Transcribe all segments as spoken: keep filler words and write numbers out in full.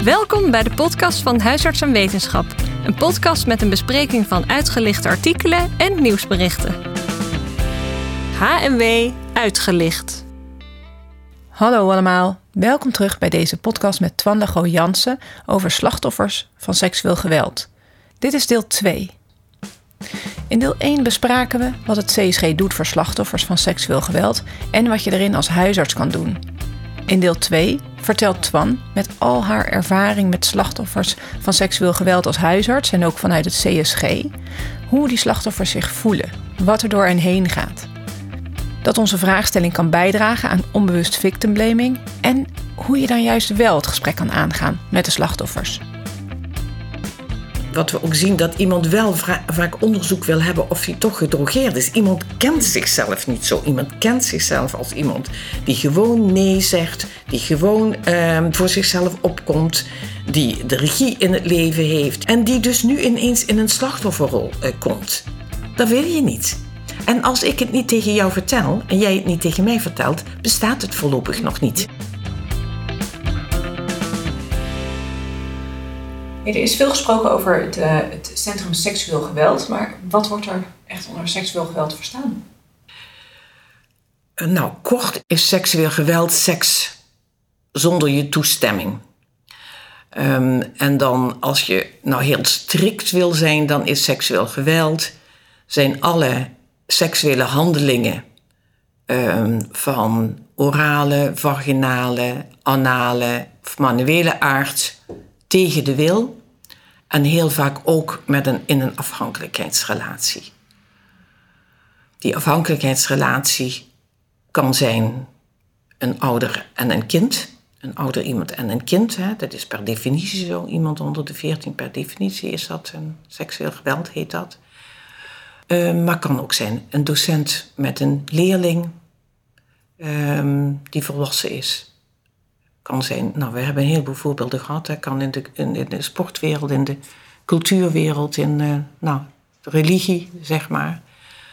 Welkom bij de podcast van Huisarts en Wetenschap. Een podcast met een bespreking van uitgelichte artikelen en nieuwsberichten. H en W Uitgelicht. Hallo allemaal, welkom terug bij deze podcast met Twan de Gooi Jansen over slachtoffers van seksueel geweld. Dit is deel twee. In deel één bespraken we wat het C S G doet voor slachtoffers van seksueel geweld en wat je erin als huisarts kan doen. In deel twee vertelt Twan met al haar ervaring met slachtoffers van seksueel geweld als huisarts en ook vanuit het C S G, hoe die slachtoffers zich voelen, wat er door hen heen gaat. Dat onze vraagstelling kan bijdragen aan onbewust victim blaming en hoe je dan juist wel het gesprek kan aangaan met de slachtoffers. Wat we ook zien, dat iemand wel vra- vaak onderzoek wil hebben of hij toch gedrogeerd is. Iemand kent zichzelf niet zo. Iemand kent zichzelf als iemand die gewoon nee zegt, die gewoon uh, voor zichzelf opkomt, die de regie in het leven heeft en die dus nu ineens in een slachtofferrol uh, komt. Dat wil je niet. En als ik het niet tegen jou vertel en jij het niet tegen mij vertelt, bestaat het voorlopig nog niet. Er is veel gesproken over het, uh, het Centrum Seksueel Geweld, maar wat wordt er echt onder seksueel geweld verstaan? Nou, kort is seksueel geweld seks zonder je toestemming. Um, en dan, als je nou heel strikt wil zijn, dan is seksueel geweld zijn alle seksuele handelingen um, van orale, vaginale, anale of manuele aard tegen de wil en heel vaak ook met een, in een afhankelijkheidsrelatie. Die afhankelijkheidsrelatie kan zijn een ouder en een kind. Een ouder iemand en een kind, hè. Dat is per definitie zo. Iemand onder de veertien, per definitie is dat een seksueel geweld, heet dat. Uh, maar kan ook zijn een docent met een leerling um, die volwassen is. Kan zijn, nou, we hebben een heleboel voorbeelden gehad. Dat kan in de, in, in de sportwereld, in de cultuurwereld, in uh, nou, de religie, zeg maar.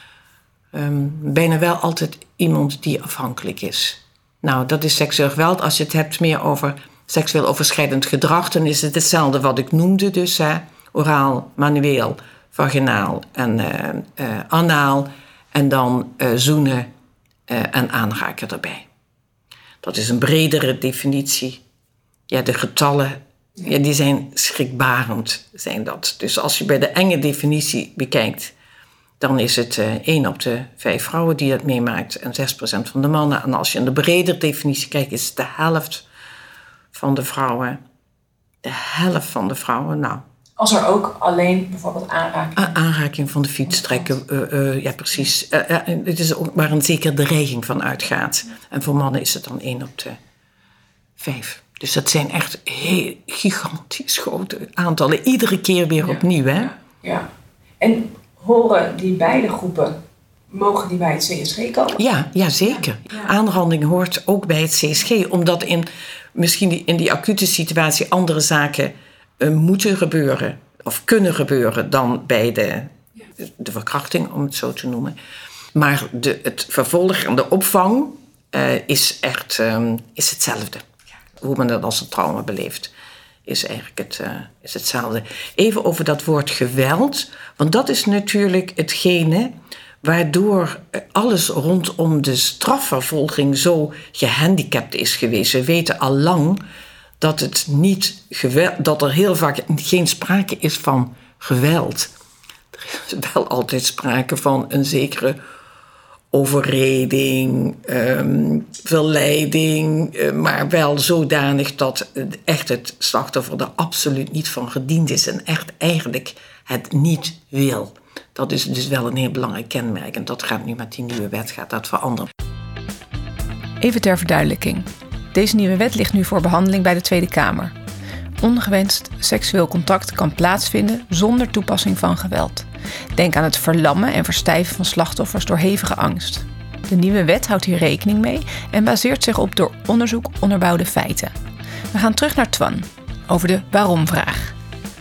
Um, bijna wel altijd iemand die afhankelijk is. Nou, dat is seksueel geweld. Als je het hebt meer over seksueel overschrijdend gedrag, dan is het hetzelfde wat ik noemde. Dus hè, oraal, manueel, vaginaal en uh, uh, anaal. En dan uh, zoenen uh, en aanraken erbij. Dat is een bredere definitie. Ja, de getallen, ja, die zijn schrikbarend, zijn dat. Dus als je bij de enge definitie bekijkt, dan is het uh, één op de vijf vrouwen die het meemaakt en zes procent van de mannen. En als je in de bredere definitie kijkt, is het de helft van de vrouwen. De helft van de vrouwen, nou. Als er ook alleen bijvoorbeeld aanraking... A- aanraking van de fiets trekken, uh, uh, ja precies. Uh, uh, het is ook waar een zeker dreiging van uitgaat. En voor mannen is het dan één op de vijf. Dus dat zijn echt heel gigantisch grote aantallen. Iedere keer weer ja. opnieuw, hè? Ja. ja. En horen die beide groepen, mogen die bij het C S G komen? Ja, ja zeker. Ja. Ja. Aanranding hoort ook bij het C S G. Omdat in, misschien in die acute situatie andere zaken uh, moeten gebeuren. Of kunnen gebeuren dan bij de, de verkrachting, om het zo te noemen. Maar de, het vervolg en de opvang uh, is echt um, is hetzelfde. Hoe men dat als een trauma beleeft, is eigenlijk het, uh, is hetzelfde. Even over dat woord geweld. Want dat is natuurlijk hetgene waardoor alles rondom de strafvervolging zo gehandicapt is geweest. We weten al lang dat, het niet geweld, dat er heel vaak geen sprake is van geweld. Er is wel altijd sprake van een zekere overreding, um, verleiding, uh, maar wel zodanig dat echt het slachtoffer er absoluut niet van gediend is en echt eigenlijk het niet wil. Dat is dus wel een heel belangrijk kenmerk en dat gaat nu met die nieuwe wet gaat dat veranderen. Even ter verduidelijking. Deze nieuwe wet ligt nu voor behandeling bij de Tweede Kamer. Ongewenst seksueel contact kan plaatsvinden zonder toepassing van geweld. Denk aan het verlammen en verstijven van slachtoffers door hevige angst. De nieuwe wet houdt hier rekening mee en baseert zich op door onderzoek onderbouwde feiten. We gaan terug naar Twan over de waarom-vraag.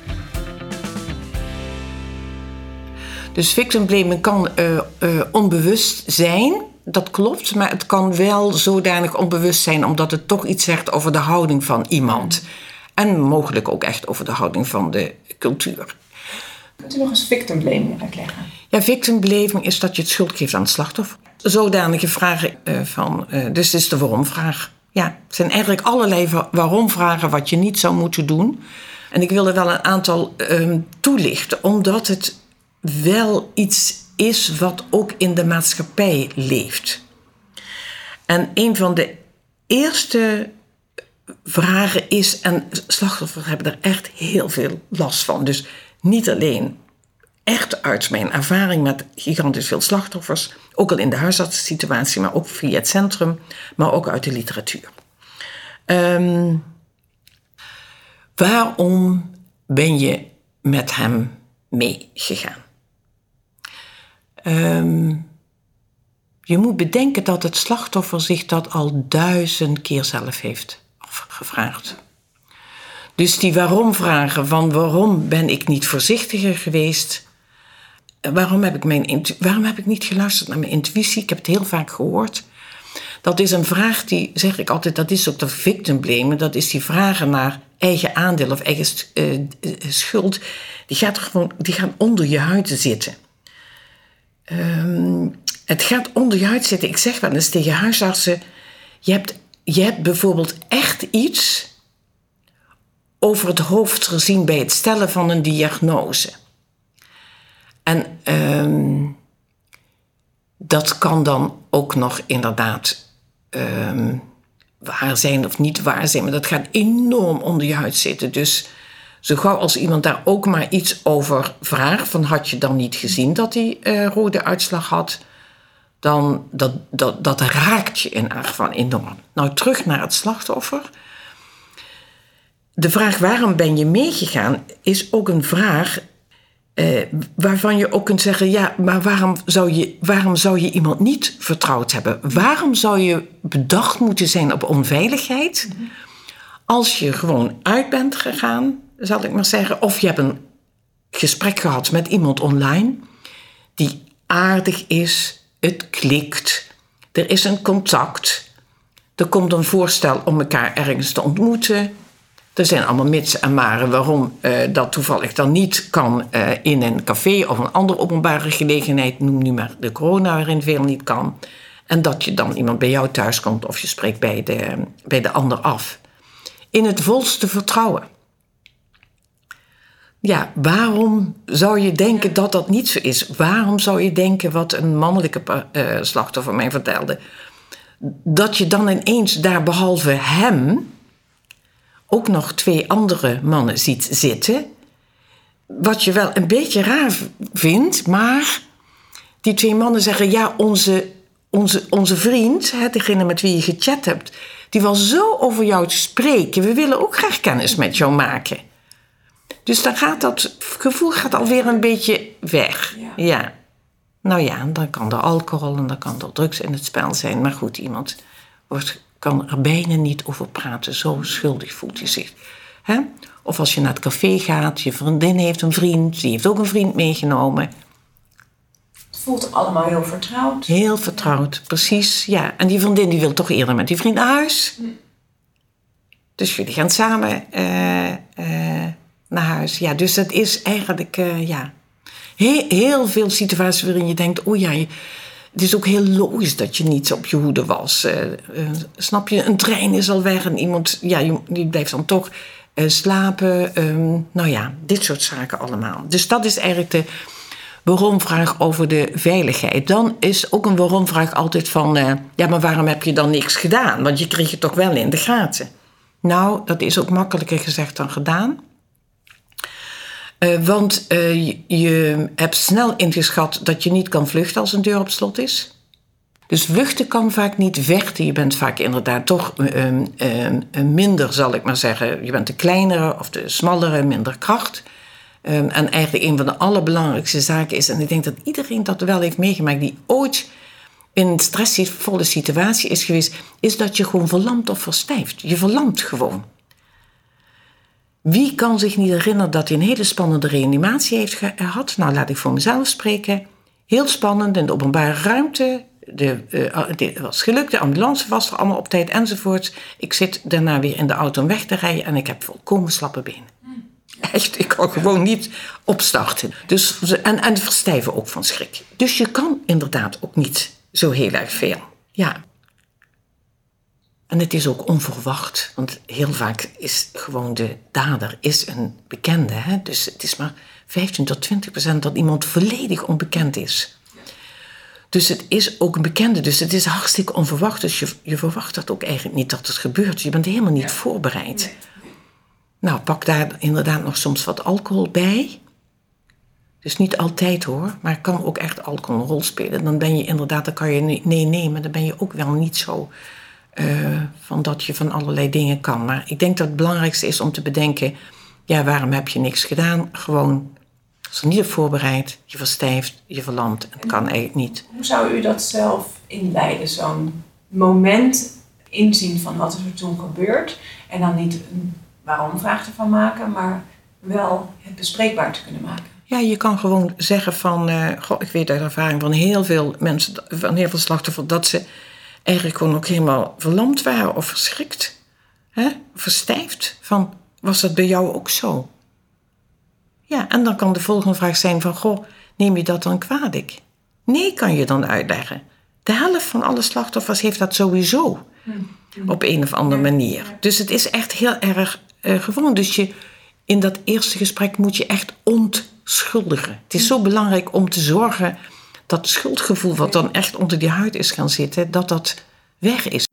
Dus victim blaming kan uh, uh, onbewust zijn, dat klopt, maar het kan wel zodanig onbewust zijn omdat het toch iets zegt over de houding van iemand. En mogelijk ook echt over de houding van de cultuur. Kunt u nog eens victim blaming uitleggen? Ja, victim blaming is dat je het schuld geeft aan het slachtoffer. Zodanige vragen uh, van... Uh, dus het is de waarom-vraag. Ja, het zijn eigenlijk allerlei waarom-vragen wat je niet zou moeten doen. En ik wil er wel een aantal uh, toelichten, omdat het wel iets is wat ook in de maatschappij leeft. En een van de eerste vragen is... en slachtoffers hebben er echt heel veel last van. Dus niet alleen echt uit mijn ervaring met gigantisch veel slachtoffers... ook al in de huisartsensituatie, maar ook via het centrum... maar ook uit de literatuur. Um, waarom ben je met hem meegegaan? Um, je moet bedenken dat het slachtoffer zich dat al duizend keer zelf heeft gevraagd. Dus die waarom-vragen van waarom ben ik niet voorzichtiger geweest? Waarom heb ik, mijn intu- waarom heb ik niet geluisterd naar mijn intuïtie? Ik heb het heel vaak gehoord. Dat is een vraag die, zeg ik altijd, dat is ook de victim blame. Dat is die vragen naar eigen aandeel of eigen uh, schuld. Die, gaat er gewoon, die gaan onder je huid zitten. Um, het gaat onder je huid zitten. Ik zeg wel eens tegen huisartsen... Je hebt, je hebt bijvoorbeeld echt iets over het hoofd gezien bij het stellen van een diagnose. En um, dat kan dan ook nog inderdaad um, waar zijn of niet waar zijn. Maar dat gaat enorm onder je huid zitten. Dus zo gauw als iemand daar ook maar iets over vraagt... van had je dan niet gezien dat hij uh, rode uitslag had... dan dat, dat, dat raakt je in ieder geval enorm. Nou, terug naar het slachtoffer. De vraag waarom ben je meegegaan is ook een vraag... Uh, waarvan je ook kunt zeggen... ja, maar waarom zou, je, waarom zou je iemand niet vertrouwd hebben? Waarom zou je bedacht moeten zijn op onveiligheid... als je gewoon uit bent gegaan, zal ik maar zeggen... of je hebt een gesprek gehad met iemand online... die aardig is, het klikt, er is een contact... er komt een voorstel om elkaar ergens te ontmoeten... Er zijn allemaal mits en maren waarom uh, dat toevallig dan niet kan uh, in een café of een andere openbare gelegenheid. Noem nu maar de corona waarin veel niet kan. En dat je dan iemand bij jou thuis komt of je spreekt bij de, bij de ander af. In het volste vertrouwen. Ja, waarom zou je denken dat dat niet zo is? Waarom zou je denken wat een mannelijke uh, slachtoffer mij vertelde? Dat je dan ineens daar behalve hem... ook nog twee andere mannen ziet zitten. Wat je wel een beetje raar vindt, maar die twee mannen zeggen... ja, onze, onze, onze vriend, hè, degene met wie je gechat hebt... die wil zo over jou te spreken. We willen ook graag kennis met jou maken. Dus dan gaat dat gevoel gaat alweer een beetje weg. Ja. ja. Nou ja, dan kan er alcohol en dan kan er drugs in het spel zijn. Maar goed, iemand wordt... kan er bijna niet over praten. Zo schuldig voelt hij zich. He? Of als je naar het café gaat, je vriendin heeft een vriend... die heeft ook een vriend meegenomen. Het voelt allemaal heel vertrouwd. Heel vertrouwd, precies. Ja. En die vriendin die wil toch eerder met die vriend naar huis. Hm. Dus jullie gaan samen uh, uh, naar huis. Ja, dus dat is eigenlijk... Uh, ja, heel, heel veel situaties waarin je denkt... oh ja... Je, het is ook heel logisch dat je niet op je hoede was. Uh, uh, snap je, een trein is al weg en iemand ja, die blijft dan toch uh, slapen. Um, nou ja, dit soort zaken allemaal. Dus dat is eigenlijk de waarom-vraag over de veiligheid. Dan is ook een waarom-vraag altijd van... Uh, ja, maar waarom heb je dan niks gedaan? Want je kreeg het toch wel in de gaten. Nou, dat is ook makkelijker gezegd dan gedaan. Uh, want uh, je, je hebt snel ingeschat dat je niet kan vluchten als een deur op slot is. Dus vluchten kan vaak niet vechten. Je bent vaak inderdaad toch uh, uh, uh, minder, zal ik maar zeggen. Je bent de kleinere of de smallere, minder kracht. Uh, en eigenlijk een van de allerbelangrijkste zaken is... en ik denk dat iedereen dat wel heeft meegemaakt... die ooit in een stressvolle situatie is geweest... is dat je gewoon verlamt of verstijft. Je verlamt gewoon. Wie kan zich niet herinneren dat hij een hele spannende reanimatie heeft gehad? Nou, laat ik voor mezelf spreken. Heel spannend in de openbare ruimte. de, uh, het was gelukt, de ambulance was er allemaal op tijd enzovoort. Ik zit daarna weer in de auto om weg te rijden en ik heb volkomen slappe benen. Echt, ik kan gewoon niet opstarten. Dus, en, en verstijven ook van schrik. Dus je kan inderdaad ook niet zo heel erg veel. Ja. En het is ook onverwacht. Want heel vaak is gewoon de dader is een bekende. Hè? Dus het is maar vijftien tot twintig procent dat iemand volledig onbekend is. Dus het is ook een bekende. Dus het is hartstikke onverwacht. Dus je, je verwacht dat ook eigenlijk niet dat het gebeurt. Je bent helemaal niet voorbereid. Nee. Nou, pak daar inderdaad nog soms wat alcohol bij. Dus niet altijd hoor, maar kan ook echt alcohol een rol spelen. Dan ben je inderdaad, dan kan je nee nemen, dan ben je ook wel niet zo uh, van dat je van allerlei dingen kan. Maar ik denk dat het belangrijkste is om te bedenken, ja, waarom heb je niks gedaan? Gewoon, als je niet hebt voorbereid, je verstijft, je verlamt. Het kan eigenlijk niet. Hoe zou u dat zelf inleiden, zo'n moment inzien van wat is er toen gebeurd en dan niet een waarom-vraag ervan maken, maar wel het bespreekbaar te kunnen maken. Ja, je kan gewoon zeggen van, uh, goh, ik weet uit ervaring van heel veel mensen, van heel veel slachtoffers, dat ze eigenlijk gewoon ook helemaal verlamd waren of verschrikt, hè? Verstijfd. Van, was dat bij jou ook zo? Ja, en dan kan de volgende vraag zijn van, goh, neem je dat dan kwalijk? Nee, kan je dan uitleggen. De helft van alle slachtoffers heeft dat sowieso hmm. op een of andere manier. Dus het is echt heel erg uh, gewoon. Dus je, in dat eerste gesprek moet je echt ontschuldigen. Het is zo belangrijk om te zorgen dat schuldgevoel wat dan echt onder die huid is gaan zitten, dat dat weg is.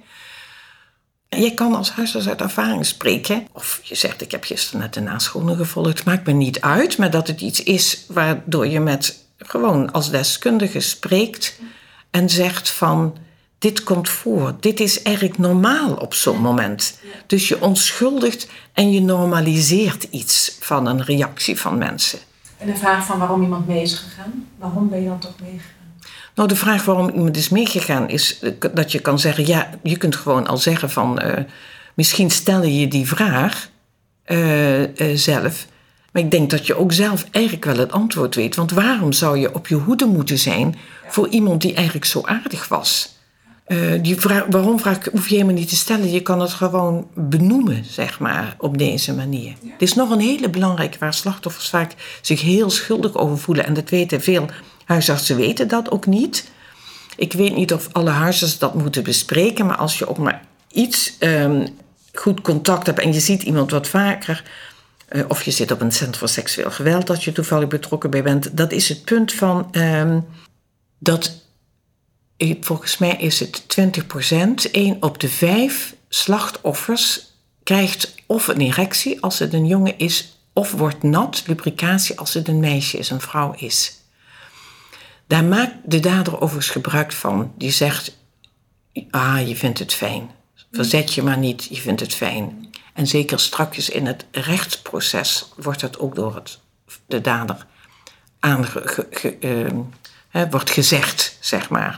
Je kan als huisarts uit ervaring spreken. Of je zegt, ik heb gisteren net de nascholing gevolgd. Maakt me niet uit, maar dat het iets is waardoor je met gewoon als deskundige spreekt en zegt van, dit komt voor. Dit is eigenlijk normaal op zo'n moment. Dus je onschuldigt en je normaliseert iets van een reactie van mensen. En de vraag van waarom iemand mee is gegaan, waarom ben je dan toch meegegaan? Nou, de vraag waarom iemand is meegegaan is dat je kan zeggen, ja, je kunt gewoon al zeggen van, uh, misschien stel je die vraag uh, uh, zelf. Maar ik denk dat je ook zelf eigenlijk wel het antwoord weet. Want waarom zou je op je hoede moeten zijn voor iemand die eigenlijk zo aardig was? Uh, die vraag, waarom vraag hoef je helemaal niet te stellen. Je kan het gewoon benoemen, zeg maar, op deze manier. Ja. Het is nog een hele belangrijke waar slachtoffers vaak zich heel schuldig over voelen. En dat weten veel huisartsen weten dat ook niet. Ik weet niet of alle huisartsen dat moeten bespreken. Maar als je ook maar iets um, goed contact hebt en je ziet iemand wat vaker, Uh, of je zit op een centrum voor seksueel geweld dat je toevallig betrokken bij bent. Dat is het punt van um, dat, volgens mij is het twintig procent, één op de vijf slachtoffers krijgt of een erectie als het een jongen is, of wordt nat, lubricatie als het een meisje is, een vrouw is. Daar maakt de dader overigens gebruik van. Die zegt, ah, je vindt het fijn. Verzet je maar niet, je vindt het fijn. En zeker strakjes in het rechtsproces wordt dat ook door het, de dader aange, ge, ge, uh, he, wordt gezegd, zeg maar.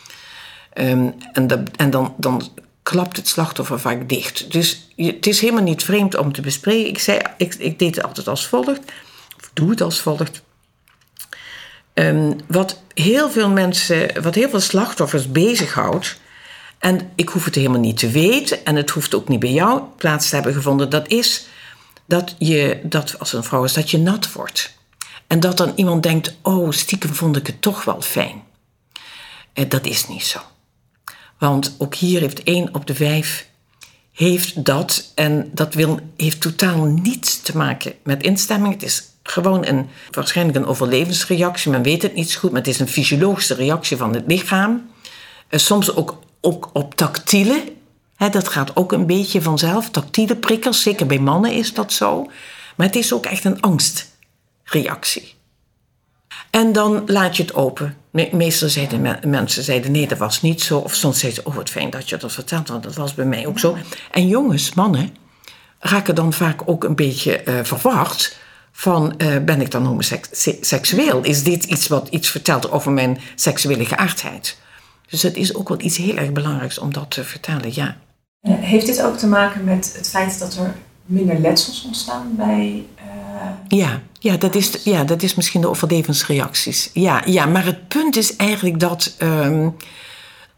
Um, en de, en dan, dan klapt het slachtoffer vaak dicht. Dus je, het is helemaal niet vreemd om te bespreken. Ik, zei, ik, ik deed het altijd als volgt, of doe het als volgt. Um, wat heel veel mensen, wat heel veel slachtoffers bezighoudt, en ik hoef het helemaal niet te weten, en het hoeft ook niet bij jou plaats te hebben gevonden, dat is dat je, dat als een vrouw is, dat je nat wordt. En dat dan iemand denkt, oh, stiekem vond ik het toch wel fijn. En dat is niet zo. Want ook hier heeft één op de vijf heeft dat, en dat wil, heeft totaal niets te maken met instemming. Het is gewoon een, waarschijnlijk een overlevensreactie, men weet het niet zo goed, maar het is een fysiologische reactie van het lichaam. Uh, soms ook Ook op tactiele, hè, dat gaat ook een beetje vanzelf. Tactiele prikkels, zeker bij mannen is dat zo. Maar het is ook echt een angstreactie. En dan laat je het open. Me- meestal zeiden me- mensen zeiden nee, dat was niet zo. Of soms zeiden ze, oh wat fijn dat je dat vertelt, want dat was bij mij ook zo. En jongens, mannen, raken dan vaak ook een beetje uh, verward van, uh, ben ik dan homoseksueel? Is dit iets wat iets vertelt over mijn seksuele geaardheid? Dus het is ook wel iets heel erg belangrijks om dat te vertellen, ja. Heeft dit ook te maken met het feit dat er minder letsels ontstaan bij... Uh... Ja, ja, dat is, ja, dat is misschien de overlevensreacties. Ja, ja, maar het punt is eigenlijk dat... Um,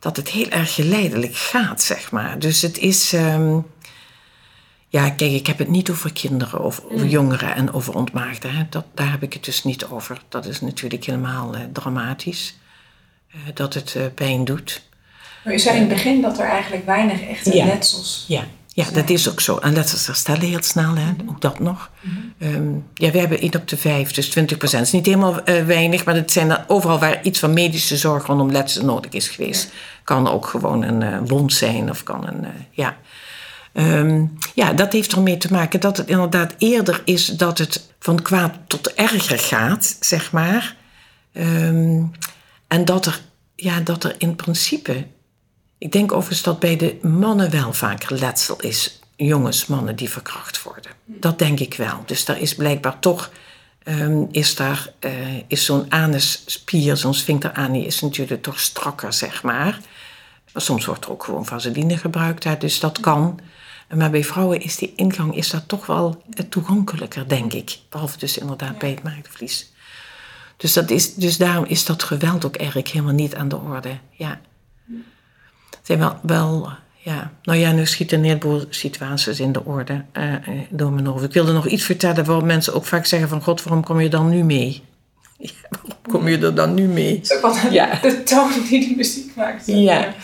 dat het heel erg geleidelijk gaat, zeg maar. Dus het is... Um, ja, kijk, ik heb het niet over kinderen of over jongeren en over ontmaagden. Hè. Dat, daar heb ik het dus niet over. Dat is natuurlijk helemaal uh, dramatisch. Uh, dat het uh, pijn doet. Maar u zei in het begin dat er eigenlijk weinig echte ja. letsels Ja. Ja, dat is ook zo. En letsels herstellen heel snel, hè? Mm-hmm. Ook dat nog. Mm-hmm. Um, ja, we hebben één op de vijf, dus twintig procent. Het is niet helemaal uh, weinig, maar het zijn dan overal waar iets van medische zorg rondom letsel nodig is geweest. Ja. Kan ook gewoon een uh, wond zijn of kan een, uh, ja. Um, ja, dat heeft ermee te maken dat het inderdaad eerder is dat het van kwaad tot erger gaat, zeg maar. Um, en dat er, ja, dat er in principe... Ik denk overigens dat bij de mannen wel vaker letsel is. Jongens, mannen die verkracht worden. Dat denk ik wel. Dus daar is blijkbaar toch... Um, is, daar, uh, is zo'n anusspier, zo'n sphincteranie... is natuurlijk toch strakker, zeg maar. Maar soms wordt er ook gewoon vaseline gebruikt. Hè, dus dat kan. Maar bij vrouwen is die ingang is dat toch wel uh, toegankelijker, denk ik. Behalve dus inderdaad bij het maagdenvlies. Dus, dat is, dus daarom is dat geweld ook eigenlijk helemaal niet aan de orde. Ja. Het zijn wel, wel, ja, nou ja, nu schieten een heleboel situaties in de orde uh, door mijn hoofd. Ik wilde nog iets vertellen waarom mensen ook vaak zeggen van... God, waarom kom je dan nu mee? Ja, waarom kom je er dan nu mee? Dat is ook wel de, ja. de toon die die muziek maakt. Ja.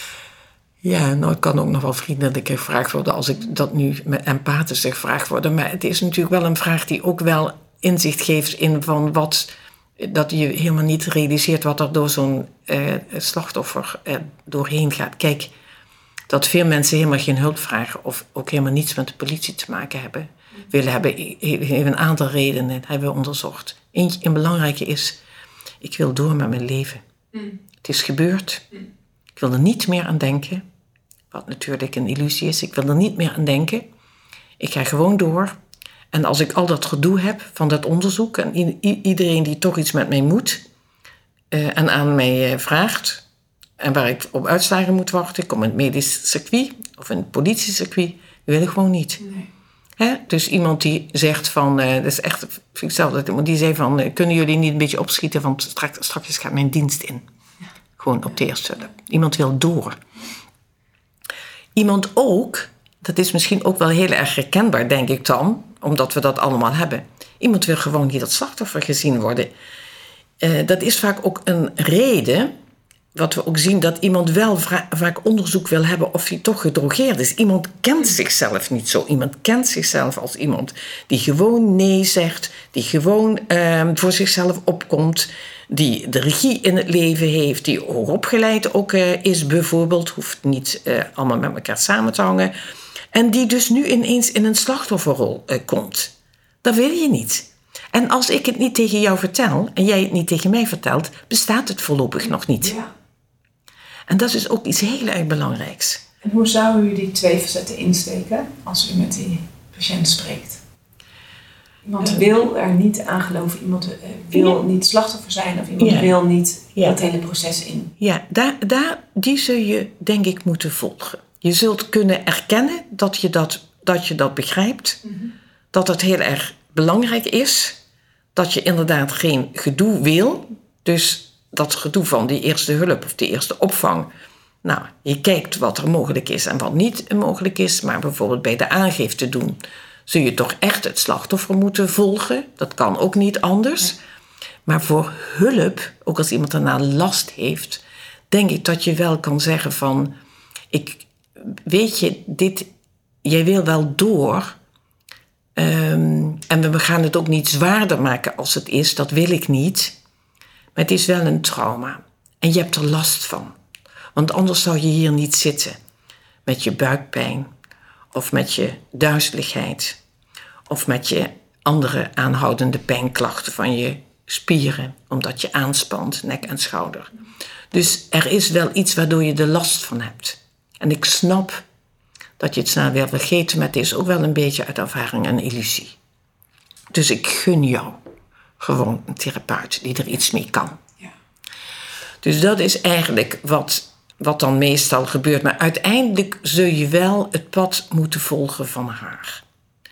Ja, nou, het kan ook nog wel vriendelijk gevraagd worden... als ik dat nu met empathisch zeg gevraagd worden. Maar het is natuurlijk wel een vraag die ook wel inzicht geeft in van wat... dat je helemaal niet realiseert wat er door zo'n uh, slachtoffer uh, doorheen gaat. Kijk, dat veel mensen helemaal geen hulp vragen... of ook helemaal niets met de politie te maken hebben... willen hebben, heeft een aantal redenen hebben we onderzocht. Eentje, een belangrijke is... ik wil door met mijn leven. Mm. Het is gebeurd. Mm. Ik wil er niet meer aan denken. Wat natuurlijk een illusie is. Ik wil er niet meer aan denken. Ik ga gewoon door... En als ik al dat gedoe heb van dat onderzoek... en i- iedereen die toch iets met mij moet... Uh, en aan mij uh, vraagt... en waar ik op uitslagen moet wachten... ik kom in het medisch circuit of in het politiecircuit... wil ik gewoon niet. Nee. Hè? Dus iemand die zegt van... Uh, dat is echt, vind ik zelf, die zei van... Uh, kunnen jullie niet een beetje opschieten... want straks, straks gaat mijn dienst in. Ja. Gewoon op de eerste hulp. Iemand wil door. Iemand ook... dat is misschien ook wel heel erg herkenbaar, denk ik dan... omdat we dat allemaal hebben. Iemand wil gewoon niet als slachtoffer gezien worden. Uh, dat is vaak ook een reden... wat we ook zien, dat iemand wel vra- vaak onderzoek wil hebben... of hij toch gedrogeerd is. Iemand kent zichzelf niet zo. Iemand kent zichzelf als iemand die gewoon nee zegt... die gewoon uh, voor zichzelf opkomt... die de regie in het leven heeft... die hoogopgeleid ook uh, is bijvoorbeeld... hoeft niet uh, allemaal met elkaar samen te hangen... En die dus nu ineens in een slachtofferrol uh, komt. Dat wil je niet. En als ik het niet tegen jou vertel... en jij het niet tegen mij vertelt... bestaat het voorlopig nog niet. Ja. En dat is ook iets heel erg belangrijks. En hoe zou u die twee facetten insteken... als u met die patiënt spreekt? Iemand uh, wil er niet aan geloven. Iemand uh, wil ja. niet slachtoffer zijn... of iemand ja. wil niet ja. het hele proces in. Ja, daar, daar, die zul je denk ik moeten volgen. Je zult kunnen erkennen dat je dat, dat, je dat begrijpt. Mm-hmm. Dat het heel erg belangrijk is. Dat je inderdaad geen gedoe wil. Dus dat gedoe van die eerste hulp of die eerste opvang. Nou, je kijkt wat er mogelijk is en wat niet mogelijk is. Maar bijvoorbeeld bij de aangifte doen... zul je toch echt het slachtoffer moeten volgen. Dat kan ook niet anders. Ja. Maar voor hulp, ook als iemand daarna last heeft... denk ik dat je wel kan zeggen van... ik weet je, dit, jij wil wel door. Um, en we gaan het ook niet zwaarder maken als het is. Dat wil ik niet. Maar het is wel een trauma. En je hebt er last van. Want anders zou je hier niet zitten. Met je buikpijn. Of met je duizeligheid. Of met je andere aanhoudende pijnklachten van je spieren. Omdat je aanspant, nek en schouder. Dus er is wel iets waardoor je er last van hebt. En ik snap dat je het snel weer vergeet, maar het is ook wel een beetje uit ervaring een illusie. Dus ik gun jou gewoon een therapeut die er iets mee kan. Ja. Dus dat is eigenlijk wat, wat dan meestal gebeurt. Maar uiteindelijk zul je wel het pad moeten volgen van haar.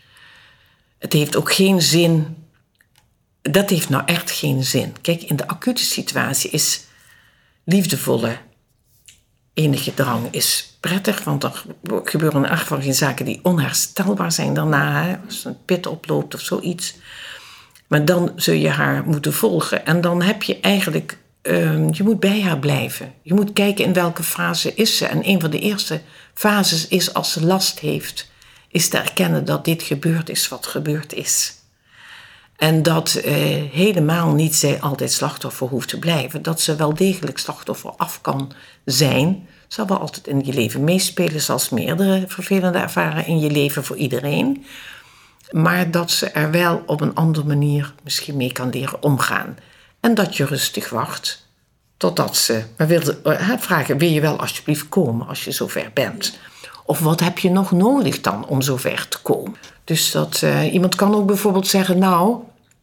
Het heeft ook geen zin. Dat heeft nou echt geen zin. Kijk, in de acute situatie is liefdevolle enige drang is prettig, want er gebeuren in elk geval geen zaken die onherstelbaar zijn daarna. Hè? Als een pit oploopt of zoiets. Maar dan zul je haar moeten volgen. En dan heb je eigenlijk, uh, je moet bij haar blijven. Je moet kijken in welke fase is ze. En een van de eerste fases is als ze last heeft, is te erkennen dat dit gebeurd is wat gebeurd is. En dat uh, helemaal niet zij altijd slachtoffer hoeft te blijven. Dat ze wel degelijk slachtoffer af kan zijn. Zal wel altijd in je leven meespelen, zoals meerdere vervelende ervaringen in je leven voor iedereen. Maar dat ze er wel op een andere manier misschien mee kan leren omgaan. En dat je rustig wacht totdat ze maar wil, uh, vragen, wil je wel alsjeblieft komen als je zover bent? Of wat heb je nog nodig dan om zover te komen? Dus dat uh, iemand kan ook bijvoorbeeld zeggen, nou,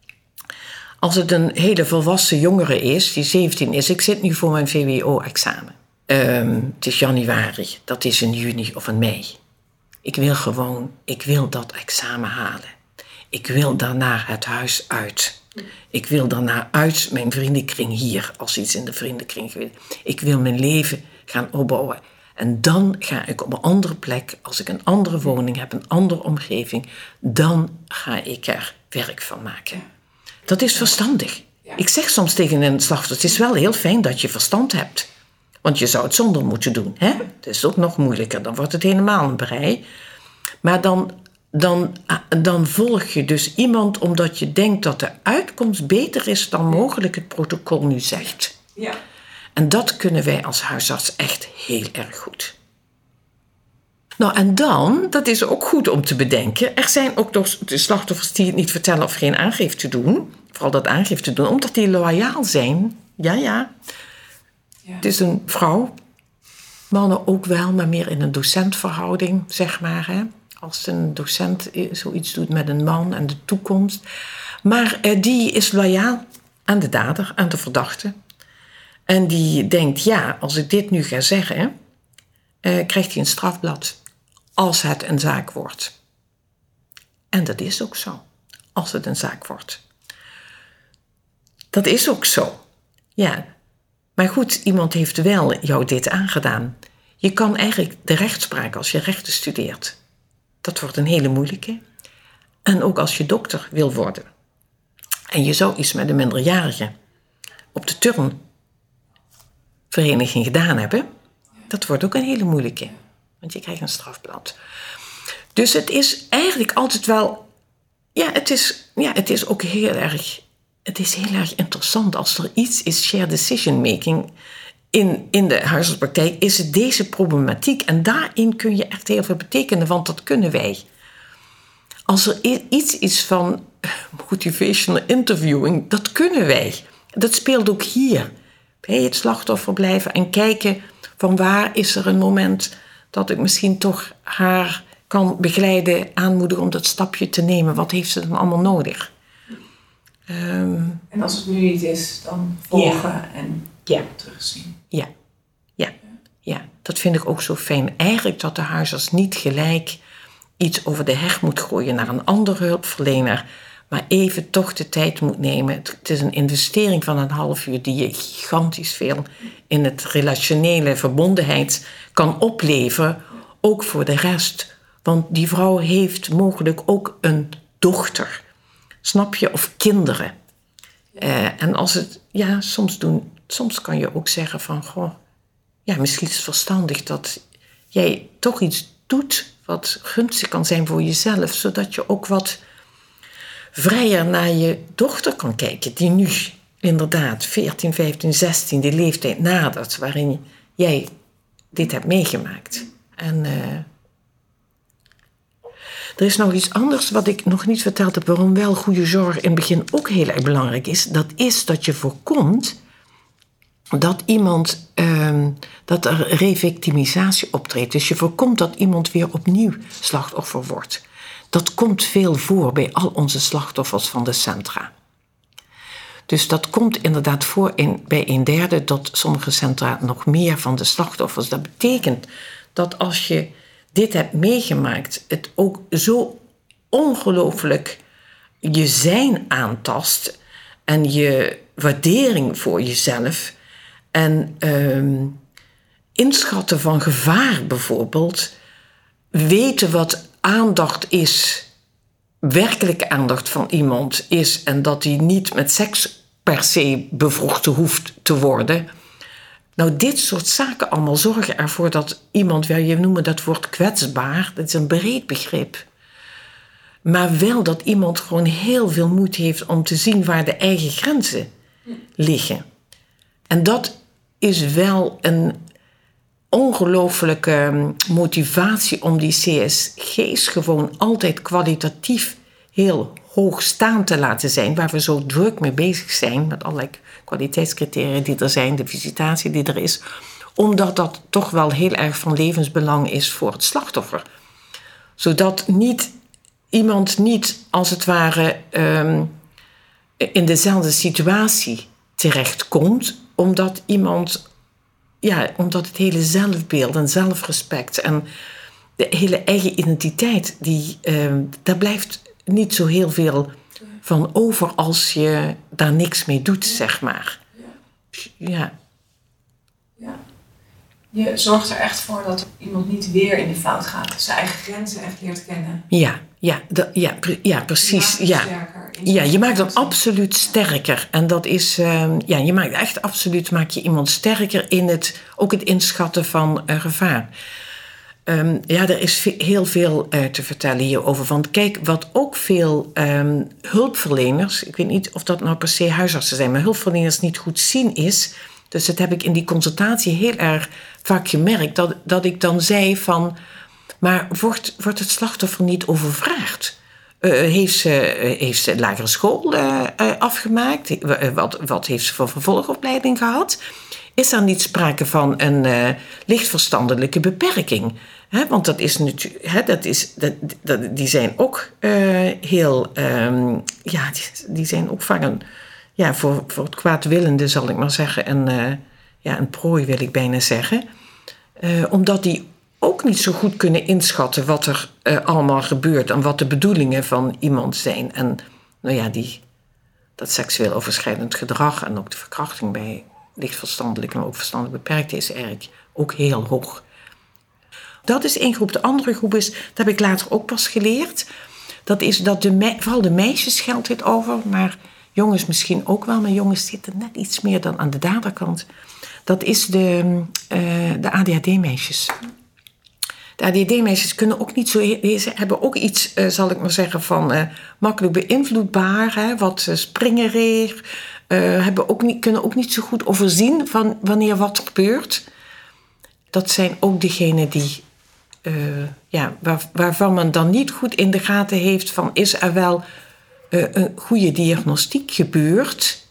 als het een hele volwassen jongere is, die zeventien is, ik zit nu voor mijn V W O-examen. Um, het is januari, dat is in juni of in mei. Ik wil gewoon, ik wil dat examen halen. Ik wil daarna het huis uit. Ik wil daarna uit mijn vriendenkring hier, als iets in de vriendenkring gebeurt. Ik wil mijn leven gaan opbouwen. En dan ga ik op een andere plek, als ik een andere woning heb, een andere omgeving, dan ga ik er werk van maken. Dat is verstandig. Ik zeg soms tegen een slachtoffer, het is wel heel fijn dat je verstand hebt. Want je zou het zonder moeten doen. Hè? Het is ook nog moeilijker, dan wordt het helemaal een brei. Maar dan, dan, dan volg je dus iemand omdat je denkt dat de uitkomst beter is dan mogelijk het protocol nu zegt. Ja. En dat kunnen wij als huisarts echt heel erg goed. Nou, en dan, dat is ook goed om te bedenken, er zijn ook nog de slachtoffers die het niet vertellen of geen aangifte doen. Vooral dat aangifte doen, omdat die loyaal zijn. Ja, ja. Ja. Het is een vrouw. Mannen ook wel, maar meer in een docentverhouding, zeg maar. Hè? Als een docent zoiets doet met een man en de toekomst. Maar eh, die is loyaal aan de dader, aan de verdachte. En die denkt, ja, als ik dit nu ga zeggen, eh, krijgt hij een strafblad. Als het een zaak wordt. En dat is ook zo. Als het een zaak wordt. Dat is ook zo. Ja. Maar goed, iemand heeft wel jou dit aangedaan. Je kan eigenlijk de rechtspraak als je rechten studeert. Dat wordt een hele moeilijke. En ook als je dokter wil worden. En je zou iets met een minderjarige op de turnvereniging gedaan hebben. Dat wordt ook een hele moeilijke. Want je krijgt een strafblad. Dus het is eigenlijk altijd wel... Ja, het is, ja, het is ook heel erg... Het is heel erg interessant als er iets is, shared decision making, in, in de huisartspraktijk, is het deze problematiek. En daarin kun je echt heel veel betekenen, want dat kunnen wij. Als er iets is van motivational interviewing, dat kunnen wij. Dat speelt ook hier. Bij het slachtoffer blijven en kijken van waar is er een moment dat ik misschien toch haar kan begeleiden, aanmoedigen om dat stapje te nemen. Wat heeft ze dan allemaal nodig? Um, en als het nu niet is, dan volgen ja. en ja. terugzien. Ja. Ja. ja, dat vind ik ook zo fijn. Eigenlijk dat de huisarts niet gelijk iets over de heg moet gooien naar een andere hulpverlener, maar even toch de tijd moet nemen. Het is een investering van een half uur die je gigantisch veel in het relationele verbondenheid kan opleveren, ook voor de rest. Want die vrouw heeft mogelijk ook een dochter. Snap je? Of kinderen. Uh, en als het, ja, soms doen, soms kan je ook zeggen van, goh, ja, misschien is het verstandig dat jij toch iets doet wat gunstig kan zijn voor jezelf, zodat je ook wat vrijer naar je dochter kan kijken, die nu inderdaad veertien, vijftien, zestien, die leeftijd nadert, waarin jij dit hebt meegemaakt. En uh, er is nog iets anders wat ik nog niet verteld heb, waarom wel goede zorg in het begin ook heel erg belangrijk is. Dat is dat je voorkomt dat iemand, uh, dat er revictimisatie optreedt. Dus je voorkomt dat iemand weer opnieuw slachtoffer wordt. Dat komt veel voor bij al onze slachtoffers van de centra. Dus dat komt inderdaad voor in, bij een derde tot sommige centra nog meer van de slachtoffers. Dat betekent dat als je dit hebt meegemaakt, het ook zo ongelooflijk je zijn aantast en je waardering voor jezelf. En um, inschatten van gevaar bijvoorbeeld, weten wat aandacht is, werkelijke aandacht van iemand is, en dat die niet met seks per se bevrochten hoeft te worden. Nou, dit soort zaken allemaal zorgen ervoor dat iemand, wel, je noemt dat woord kwetsbaar, dat is een breed begrip. Maar wel dat iemand gewoon heel veel moeite heeft om te zien waar de eigen grenzen liggen. En dat is wel een ongelooflijke motivatie om die C S G's gewoon altijd kwalitatief heel hoog staan te laten zijn, waar we zo druk mee bezig zijn, met allerlei kwaliteitscriteria die er zijn, de visitatie die er is, omdat dat toch wel heel erg van levensbelang is voor het slachtoffer. Zodat niet, iemand niet als het ware um, in dezelfde situatie terechtkomt, omdat iemand, ja, omdat het hele zelfbeeld en zelfrespect en de hele eigen identiteit, die, um, daar blijft niet zo heel veel van over als je daar niks mee doet, zeg maar. Ja. Ja. Je zorgt er echt voor dat iemand niet weer in de fout gaat. Zijn eigen grenzen echt leert kennen. Ja, ja, de, ja, pre, ja precies. Je ja. ja, je maakt hem absoluut sterker. En dat is, uh, ja, je maakt echt absoluut, maak je iemand sterker in het, ook het inschatten van uh, gevaar. Um, ja, er is ve- heel veel uh, te vertellen hierover. Want kijk, wat ook veel um, hulpverleners, ik weet niet of dat nou per se huisartsen zijn, maar hulpverleners niet goed zien is, dus dat heb ik in die consultatie heel erg vaak gemerkt, dat, dat ik dan zei van, maar wordt, wordt het slachtoffer niet overvraagd? Uh, heeft, ze, uh, heeft ze lagere school uh, uh, afgemaakt? Uh, wat, wat heeft ze voor vervolgopleiding gehad? Is er niet sprake van een uh, lichtverstandelijke beperking? He, want dat is natuurlijk, dat is, dat, dat, die zijn ook uh, heel, um, ja, die, die zijn ook vaak een, ja, voor, voor het kwaadwillende, zal ik maar zeggen, een, uh, ja, een prooi wil ik bijna zeggen. Uh, omdat die ook niet zo goed kunnen inschatten wat er uh, allemaal gebeurt en wat de bedoelingen van iemand zijn. En nou ja, die, dat seksueel overschrijdend gedrag en ook de verkrachting bij lichtverstandelijk en ook verstandelijk beperkt is eigenlijk ook heel hoog. Dat is één groep. De andere groep is, dat heb ik later ook pas geleerd, dat is dat de me- vooral de meisjes geldt dit over, maar jongens misschien ook wel, maar jongens zitten net iets meer dan aan de daderkant. Dat is de, uh, de A D H D-meisjes. De A D H D-meisjes kunnen ook niet zo, ze hebben ook iets, uh, zal ik maar zeggen, van uh, makkelijk beïnvloedbaar, hè, wat uh, springerig, uh, hebben ook niet, kunnen ook niet zo goed overzien van wanneer wat gebeurt. Dat zijn ook degenen die, uh, ja, waar, waarvan men dan niet goed in de gaten heeft van, is er wel uh, een goede diagnostiek gebeurd?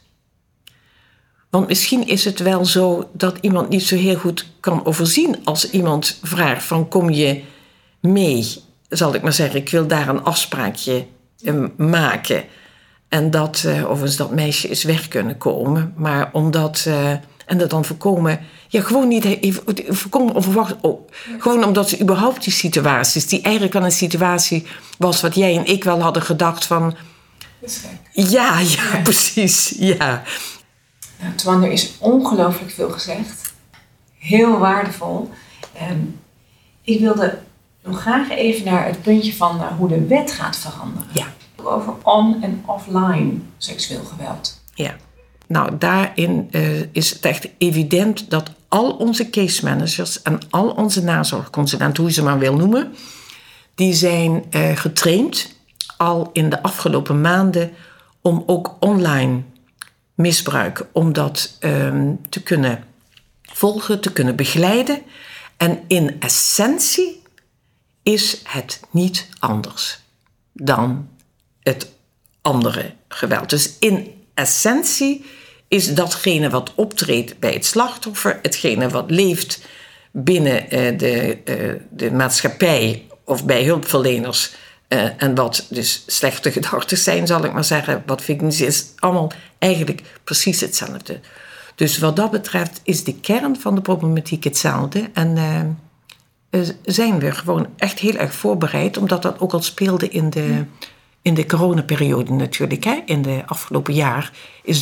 Want misschien is het wel zo dat iemand niet zo heel goed kan overzien als iemand vraagt van, kom je mee, zal ik maar zeggen, ik wil daar een afspraakje uh, maken. En dat, uh, overigens dat meisje is weg kunnen komen, maar omdat, uh, en dat dan voorkomen, ja, gewoon niet even, voorkomen onverwacht, oh, gewoon omdat ze überhaupt die situaties, die eigenlijk wel een situatie was wat jij en ik wel hadden gedacht van, ja, ja, ja, precies, ja. Nou, Twan, er is ongelooflijk veel gezegd. Heel waardevol. Um, ik wilde nog graag even naar het puntje van uh, hoe de wet gaat veranderen. Ja. Over on- en offline seksueel geweld. Ja. Nou, daarin uh, is het echt evident dat al onze case managers en al onze nazorgconsulenten, hoe je ze maar wil noemen, die zijn uh, getraind al in de afgelopen maanden om ook online misbruik, om dat um, te kunnen volgen, te kunnen begeleiden. En in essentie is het niet anders dan het andere geweld. Dus in essentie is datgene wat optreedt bij het slachtoffer, hetgene wat leeft binnen uh, de, uh, de maatschappij of bij hulpverleners, uh, en wat dus slechte gedachten zijn, zal ik maar zeggen, wat victims is, allemaal eigenlijk precies hetzelfde. Dus wat dat betreft is de kern van de problematiek hetzelfde. En uh, zijn we gewoon echt heel erg voorbereid, omdat dat ook al speelde in de, in de coronaperiode natuurlijk. Hè? In de afgelopen jaar is dat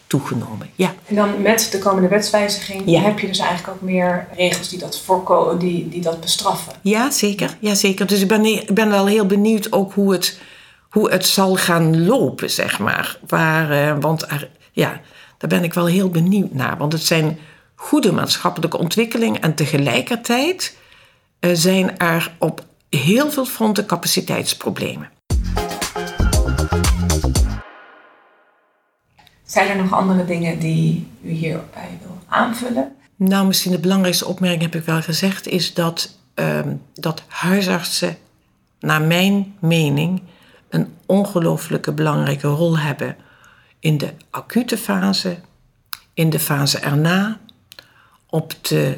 toegenomen. Ja. En dan met de komende wetswijziging ja. heb je dus eigenlijk ook meer regels die dat, voorko- die, die dat bestraffen. Ja, zeker. Ja, zeker. Dus ik ben, ik ben wel heel benieuwd ook hoe het, hoe het zal gaan lopen, zeg maar. Waar, uh, want er, ja, daar ben ik wel heel benieuwd naar. Want het zijn goede maatschappelijke ontwikkelingen en tegelijkertijd uh, zijn er op heel veel fronten capaciteitsproblemen. Zijn er nog andere dingen die u hierbij wil aanvullen? Nou, misschien de belangrijkste opmerking heb ik wel gezegd, is dat, uh, dat huisartsen, naar mijn mening, een ongelooflijke belangrijke rol hebben in de acute fase, in de fase erna, op de,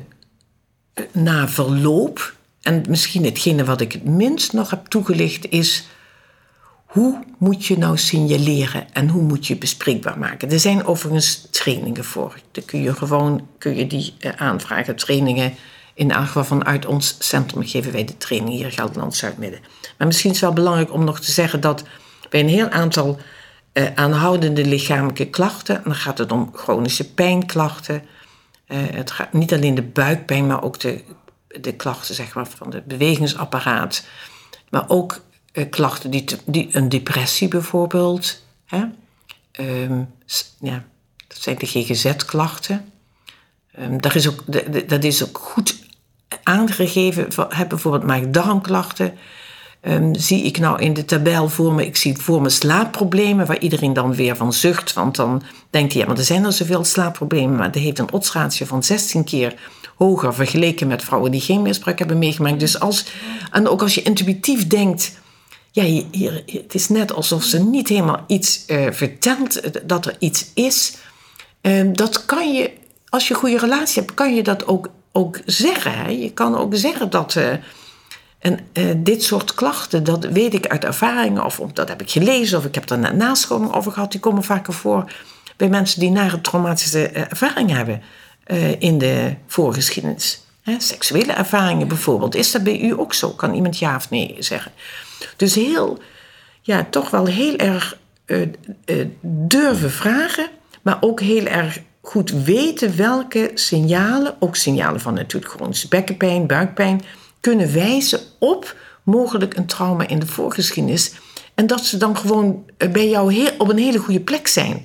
na verloop. En misschien hetgene wat ik het minst nog heb toegelicht is, hoe moet je nou signaleren en hoe moet je bespreekbaar maken? Er zijn overigens trainingen voor. Dan kun je gewoon kun je die uh, aanvragen. Trainingen in elk geval vanuit ons centrum geven wij de training hier Gelderland Zuid-Midden. Maar misschien is het wel belangrijk om nog te zeggen dat bij een heel aantal uh, aanhoudende lichamelijke klachten, en dan gaat het om chronische pijnklachten. Uh, het gaat niet alleen de buikpijn, maar ook de, de klachten zeg maar, van het bewegingsapparaat. Maar ook Uh, klachten, die, te, die een depressie bijvoorbeeld. Hè? Um, ja, dat zijn de G G Z-klachten. Um, dat, is ook, de, de, dat is ook goed aangegeven. Heb bijvoorbeeld maag-darmklachten. Um, zie ik nou in de tabel voor me, ik zie voor me slaapproblemen, waar iedereen dan weer van zucht. Want dan denkt hij, ja, maar er zijn er zoveel slaapproblemen, maar dat heeft een oddsratio van zestien keer hoger vergeleken met vrouwen die geen misbruik hebben meegemaakt. Dus als, en ook als je intuïtief denkt, ja, hier, het is net alsof ze niet helemaal iets uh, vertelt, dat er iets is. Uh, dat kan je, als je een goede relatie hebt, kan je dat ook, ook zeggen. Hè? Je kan ook zeggen dat uh, en, uh, dit soort klachten, dat weet ik uit ervaringen, of, of dat heb ik gelezen, of ik heb er een nascholing over gehad, die komen vaker voor bij mensen die nare traumatische uh, ervaringen hebben uh, in de voorgeschiedenis. Hè? Seksuele ervaringen bijvoorbeeld. Is dat bij u ook zo? Kan iemand ja of nee zeggen? Dus heel, ja, toch wel heel erg uh, uh, durven vragen, maar ook heel erg goed weten welke signalen, ook signalen van natuurlijk chronische bekkenpijn, buikpijn, kunnen wijzen op mogelijk een trauma in de voorgeschiedenis. En dat ze dan gewoon bij jou heel, op een hele goede plek zijn.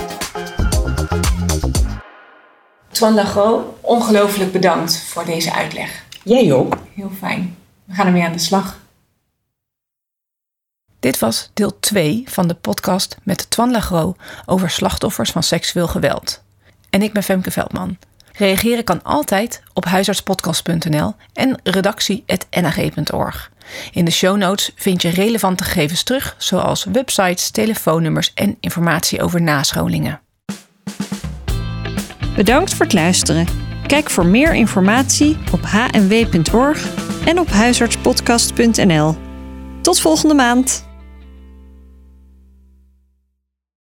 Toine Lagroot, ongelooflijk bedankt voor deze uitleg. Jij ook. Heel fijn. We gaan ermee aan de slag. Dit was deel twee van de podcast met Toine Lagroot over slachtoffers van seksueel geweld. En ik ben Femke Veldman. Reageren kan altijd op huisartspodcast punt n l en redactie apenstaartje n a g punt org. In de show notes vind je relevante gegevens terug, zoals websites, telefoonnummers en informatie over nascholingen. Bedankt voor het luisteren. Kijk voor meer informatie op h n w punt org en op huisartspodcast punt n l. Tot volgende maand!